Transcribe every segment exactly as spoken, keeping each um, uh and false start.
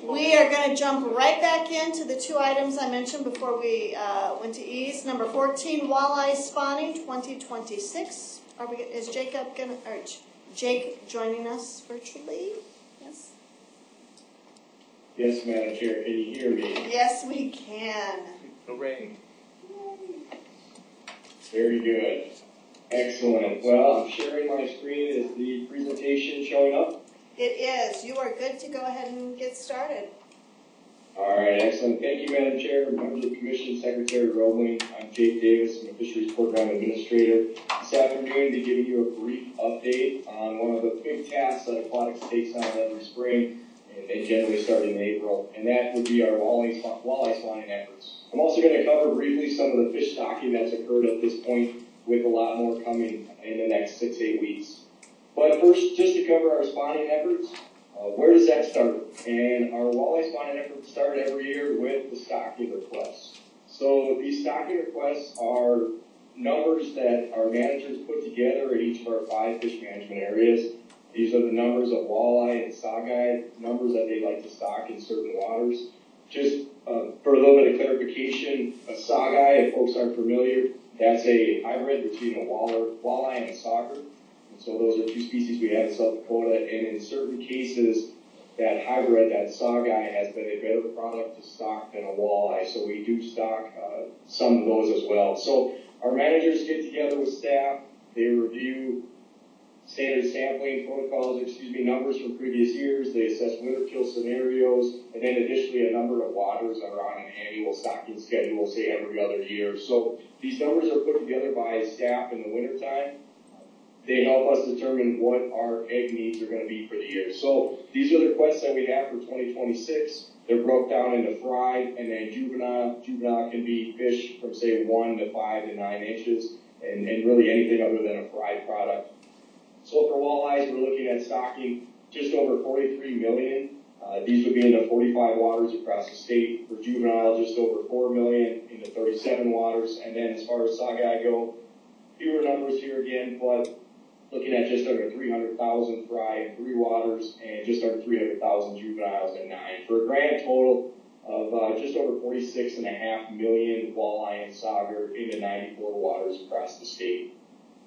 We are going to jump right back into the two items I mentioned before we uh, went to E's. Number fourteen, walleye spawning twenty twenty-six. Are we? Is Jacob going to, or Jake joining us virtually? Yes. Yes, Madam Chair. Can you hear me? Yes, we can. Hooray. Very good. Excellent. Well, I'm sharing my screen. Is the presentation showing up? It is. You are good to go ahead and get started. All right, excellent. Thank you, Madam Chair, members of the Commission, Secretary Roebling. I'm Jake Davis, I'm a Fisheries Program Administrator. This afternoon, to give you a brief update on one of the big tasks that Aquatics takes on every spring, and they generally start in April, and that would be our walleye, walleye spawning efforts. I'm also going to cover briefly some of the fish stocking that's occurred at this point, with a lot more coming in the next six, eight weeks. But first, just to cover our spawning efforts, uh, where does that start? And our walleye spawning efforts start every year with the stocking requests. So these stocking requests are numbers that our managers put together at each of our five fish management areas. These are the numbers of walleye and sockeye, numbers that they like to stock in certain waters. Just uh, for a little bit of clarification, a sockeye, if folks aren't familiar, that's a hybrid between a waller, walleye and a sauger. So those are two species we have in South Dakota, and in certain cases, that hybrid, that sockeye, has been a better product to stock than a walleye. So we do stock uh, some of those as well. So our managers get together with staff, they review standard sampling protocols, excuse me, numbers from previous years, they assess winter kill scenarios, and then additionally a number of waters are on an annual stocking schedule, say every other year. So these numbers are put together by staff in the wintertime. They help us determine what our egg needs are going to be for the year. So these are the requests that we have for twenty twenty-six. They're broke down into fried and then juvenile. Juvenile can be fish from, say, one to five to nine inches, and, and really anything other than a fried product. So for walleyes, we're looking at stocking just over forty-three million. Uh, these would be into forty-five waters across the state. For juvenile, just over four million into thirty-seven waters. And then as far as sockeye go, fewer numbers here again, but looking at just under three hundred thousand fry in three waters and just under three hundred thousand juveniles in nine, for a grand total of uh, just over forty-six point five million walleye and sauger into ninety-four waters across the state.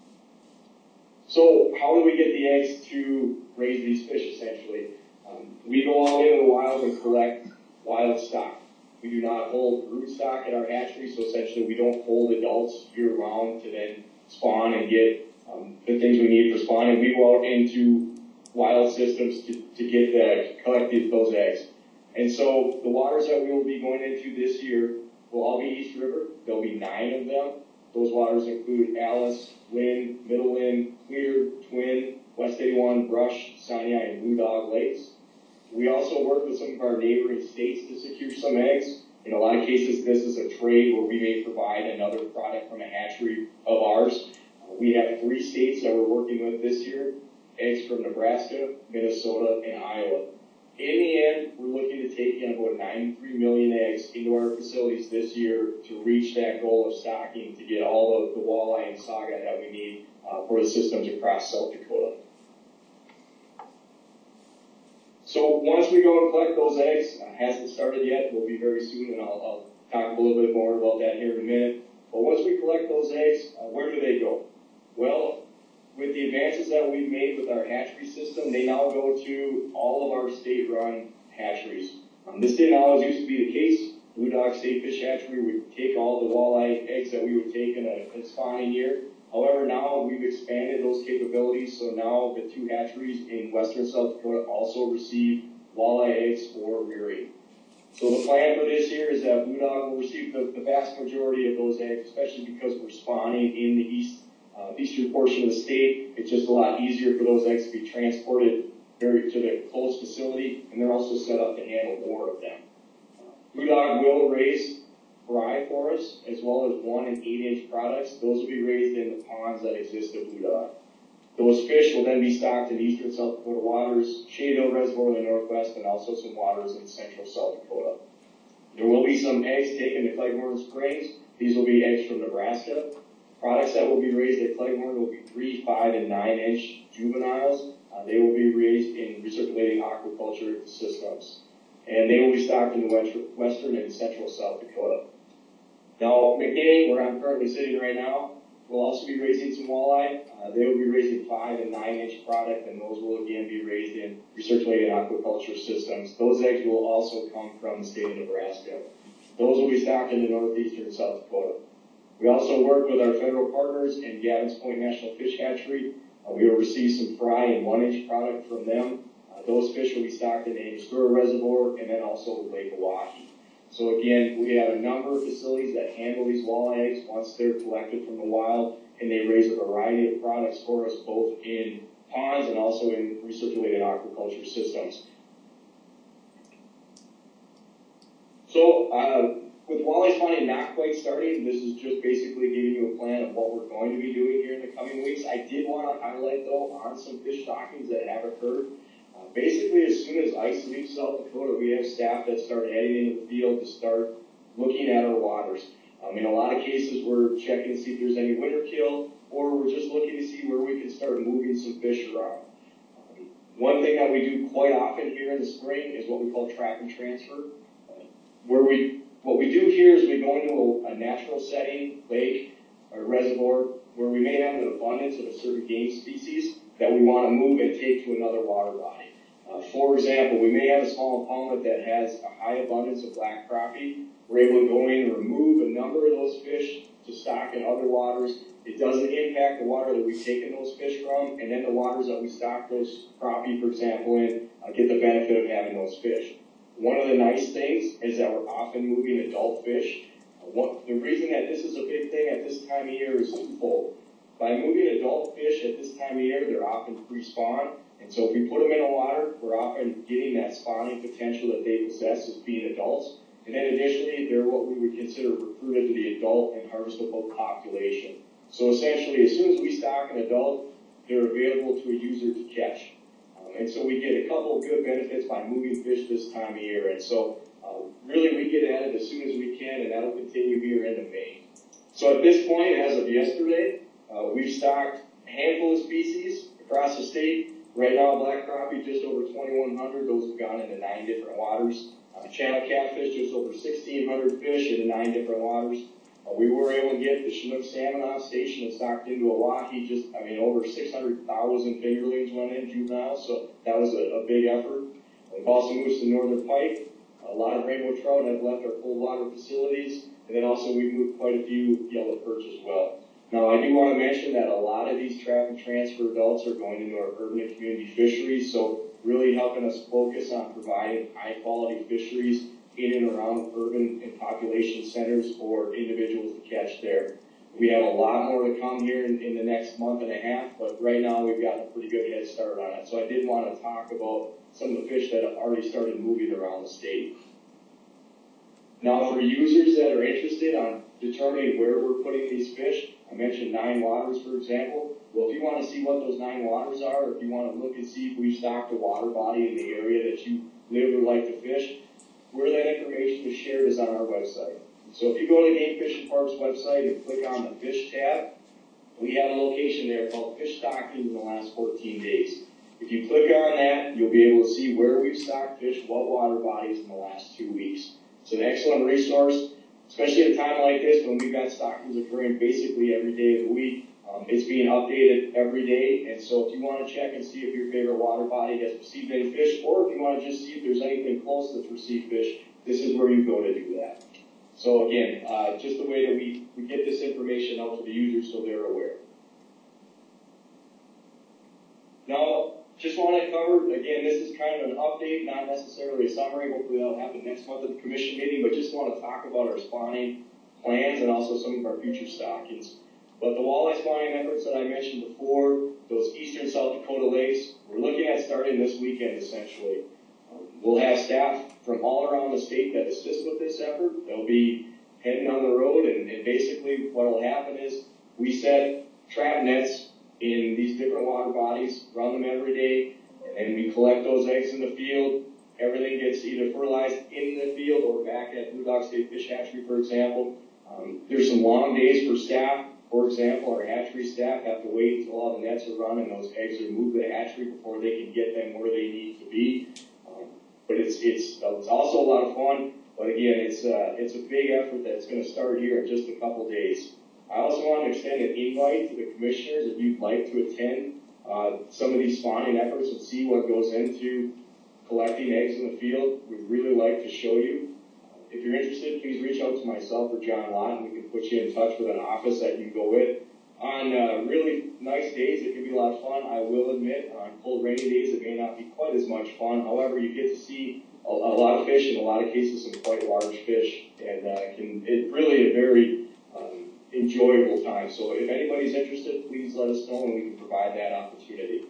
So how do we get the eggs to raise these fish, essentially? Um, we go out into the wild and collect wild stock. We do not hold brood stock at our hatchery, so essentially we don't hold adults year-round to then spawn and get Um, the things we need for spawning. We go out into wild systems to, to get the, collect the, those eggs. And so the waters that we will be going into this year will all be East River. There'll be nine of them. Those waters include Alice, Lynn, Middle Lynn, Clear, Twin, West eighty-one, Brush, Sinai, and Blue Dog Lakes. We also work with some of our neighboring states to secure some eggs. In a lot of cases, this is a trade where we may provide another product from a hatchery of ours. We have three states that we're working with this year, eggs from Nebraska, Minnesota, and Iowa. In the end, we're looking to take in about ninety-three million eggs into our facilities this year to reach that goal of stocking to get all of the walleye and sockeye that we need uh, for the systems across South Dakota. So once we go and collect those eggs, uh, hasn't started yet, will be very soon, and I'll, I'll talk a little bit more about that here in a minute. But once we collect those eggs, uh, where do they go? Well, with the advances that we've made with our hatchery system, they now go to all of our state-run hatcheries. Um, this didn't always used to be the case. Blue Dog State Fish Hatchery would take all the walleye eggs that we would take in a, a spawning year. However, now we've expanded those capabilities, so now the two hatcheries in western South Dakota also receive walleye eggs for rearing. So the plan for this year is that Blue Dog will receive the, the vast majority of those eggs, especially because we're spawning in the east Uh, eastern portion of the state. It's just a lot easier for those eggs to be transported very to the close facility, and they're also set up to handle more of them. Uh, Blue Dog will raise fry for us, as well as one and eight inch products. Those will be raised in the ponds that exist at Blue Dog. Those fish will then be stocked in eastern South Dakota waters, Shade Hill Reservoir in the northwest, and also some waters in central South Dakota. There will be some eggs taken to Cleghorn Springs. These will be eggs from Nebraska. Products that will be raised at Cleghorn will be three, five, and nine inch juveniles. Uh, they will be raised in recirculating aquaculture systems. and they will be stocked in the western and central South Dakota. Now, McDade, where I'm currently sitting right now, will also be raising some walleye. Uh, they will be raising five and nine inch product, and those will again be raised in recirculated aquaculture systems. Those eggs will also come from the state of Nebraska. Those will be stocked in the northeastern and South Dakota. We also work with our federal partners in Gavin's Point National Fish Hatchery. Uh, we will receive some fry and one inch product from them. Uh, those fish will be stocked in the Angostura Reservoir and then also Lake Oahe. So again, we have a number of facilities that handle these walleye eggs once they're collected from the wild, and they raise a variety of products for us both in ponds and also in recirculated aquaculture systems. So uh, with walleye spawning not quite starting, this is just basically giving you a plan of what we're going to be doing here in the coming weeks. I did want to highlight though on some fish stockings that have occurred. Basically, as soon as ice leaves South Dakota, we have staff that start heading into the field to start looking at our waters. Um, in a lot of cases, we're checking to see if there's any winter kill, or we're just looking to see where we can start moving some fish around. Um, one thing that we do quite often here in the spring is what we call trap and transfer. Uh, where we, what we do here is we go into a, a natural setting, lake, or reservoir, where we may have an abundance of a certain game species that we want to move and take to another water body. Uh, for example, we may have a small pond that has a high abundance of black crappie. We're able to go in and remove a number of those fish to stock in other waters. It doesn't impact the water that we've taken those fish from, and then the waters that we stock those crappie, for example, in uh, get the benefit of having those fish. One of the nice things is that we're often moving adult fish. Uh, one, the reason that this is a big thing at this time of year is twofold. By moving adult fish at this time of year, they're often pre-spawn. And so if we put them in the water, we're often getting that spawning potential that they possess as being adults. And then additionally, they're what we would consider recruited to the adult and harvestable population. So essentially, as soon as we stock an adult, they're available to a user to catch. Um, and so we get a couple of good benefits by moving fish this time of year. And so uh, really we get at it as soon as we can, and that'll continue here into May. So at this point, as of yesterday, uh, we've stocked a handful of species across the state. Right now, black crappie, just over twenty-one hundred. Those have gone into nine different waters. Uh, channel catfish, just over sixteen hundred fish into nine different waters. Uh, we were able to get the Chinook salmon off station and stocked into Oahe. Just, I mean, over six hundred thousand fingerlings went in, juveniles, so that was a, a big effort. We've also moved to northern pike. A lot of rainbow trout have left our cold water facilities, and then also we've moved quite a few yellow perch as well. Now, I do want to mention that a lot of these trap and transfer adults are going into our urban and community fisheries, so really helping us focus on providing high-quality fisheries in and around urban and population centers for individuals to catch there. We have a lot more to come here in, in the next month and a half, but right now we've got a pretty good head start on it. So I did want to talk about some of the fish that have already started moving around the state. Now, for users that are interested on determining where we're putting these fish, I mentioned nine waters, for example. Well, if you want to see what those nine waters are, or if you want to look and see if we've stocked a water body in the area that you live or like to fish, where that information is shared is on our website. So if you go to the Game Fish and Parks website and click on the Fish tab, we have a location there called Fish Stocking in the last fourteen days. If you click on that, you'll be able to see where we've stocked fish, what water bodies in the last two weeks. It's an excellent resource, especially at a time like this when we've got stockings occurring basically every day of the week. Um, it's being updated every day, and so if you want to check and see if your favorite water body has received any fish, or if you want to just see if there's anything close that's received fish, this is where you go to do that. So again, uh, just the way that we, we get this information out to the users so they're aware. Now, just want to cover, again, this is kind of an update, not necessarily a summary. Hopefully that'll happen next month at the commission meeting, but just want to talk about our spawning plans and also some of our future stockings. But the walleye spawning efforts that I mentioned before, those eastern South Dakota lakes, we're looking at starting this weekend essentially. Um, we'll have staff from all around the state that assist with this effort. They'll be heading on the road, and, and basically what will happen is we set trap nets in these different water bodies, run them every day, and we collect those eggs in the field. Everything gets either fertilized in the field or back at Blue Dog State Fish Hatchery, for example. Um, there's some long days for staff. For example, our hatchery staff have to wait until all the nets are run and those eggs are moved to the hatchery before they can get them where they need to be. Um, but it's, it's, it's also a lot of fun. But again, it's, uh, it's a big effort that's going to start here in just a couple days. I also want to extend an invite to the commissioners if you'd like to attend uh, some of these spawning efforts and see what goes into collecting eggs in the field. We'd really like to show you. If you're interested, please reach out to myself or John Lott, and we can put you in touch with an office that you can go with. On uh, really nice days, it can be a lot of fun. I will admit, on cold, rainy days, it may not be quite as much fun. However, you get to see a, a lot of fish, in a lot of cases, some quite large fish, and uh, can it's really a very um, enjoyable time. So if anybody's interested, please let us know, and we can provide that opportunity.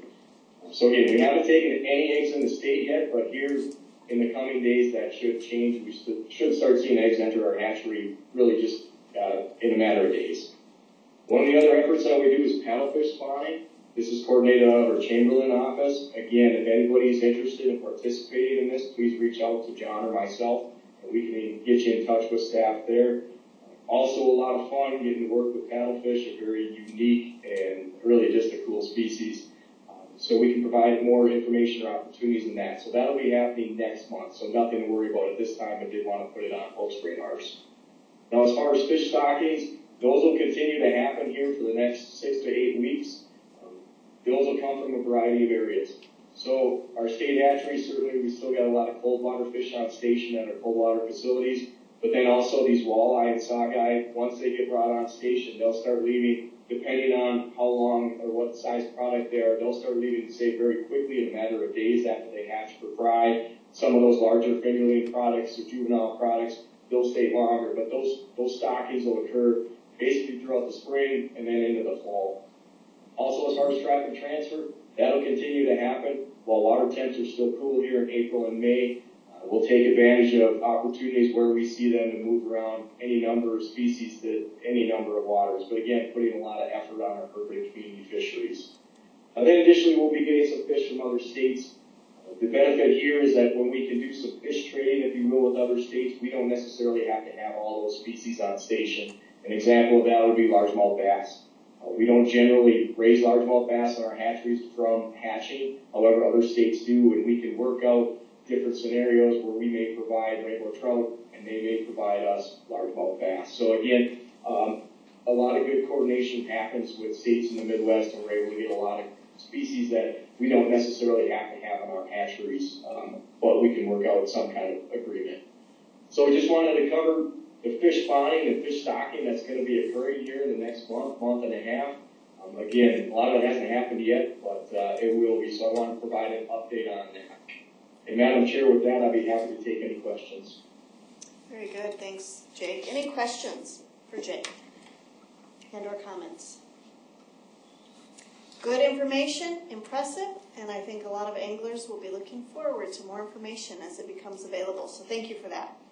So again, we haven't taken any eggs in the state yet, but here in the coming days, that should change. We should start seeing eggs enter our hatchery really just uh, in a matter of days. One of the other efforts that we do is paddlefish spawning. This is coordinated out of our Chamberlain office. Again, if anybody's interested in participating in this, please reach out to John or myself, and we can get you in touch with staff there. Also a lot of fun getting to work with paddlefish, a very unique and really just a cool species. Um, so we can provide more information or opportunities in that. So that'll be happening next month, so nothing to worry about at this time. I did want to put it on folks' radars. Now, as far as fish stockings, those will continue to happen here for the next six to eight weeks. Um, those will come from a variety of areas. So our state hatchery, certainly we still got a lot of cold water fish on station at our cold water facilities, but then also these walleye and sockeye, once they get brought on station, they'll start leaving, depending on how long or what size product they are, they'll start leaving, say, very quickly in a matter of days after they hatch for fry. Some of those larger fingerling products or juvenile products, they'll stay longer, but those, those stockings will occur basically throughout the spring and then into the fall. Also, as far as trap and transfer, that'll continue to happen while water temps are still cool here in April and May. Uh, we'll take advantage of opportunities where we see them to move around any number of species to any number of waters. But again, putting a lot of effort on our urban community fisheries. Uh, then additionally, we'll be getting some fish from other states. Uh, the benefit here is that when we can do some fish trading, if you will, with other states, we don't necessarily have to have all those species on station. An example of that would be largemouth bass. Uh, we don't generally raise largemouth bass in our hatcheries from hatching. However, other states do, and we can work out different scenarios where we may provide rainbow trout and they may provide us largemouth bass. So again, um, a lot of good coordination happens with states in the Midwest, and we're able to get a lot of species that we don't necessarily have to have in our hatcheries, um, but we can work out some kind of agreement. So we just wanted to cover the fish spawning and fish stocking that's going to be occurring here in the next month, month and a half. Um, again, a lot of it hasn't happened yet, but uh, it will be, so I want to provide an update on that. And Madam Chair, with that, I'll be happy to take any questions. Very good, thanks, Jake. Any questions for Jake and or comments? Good information, impressive, and I think a lot of anglers will be looking forward to more information as it becomes available, so thank you for that.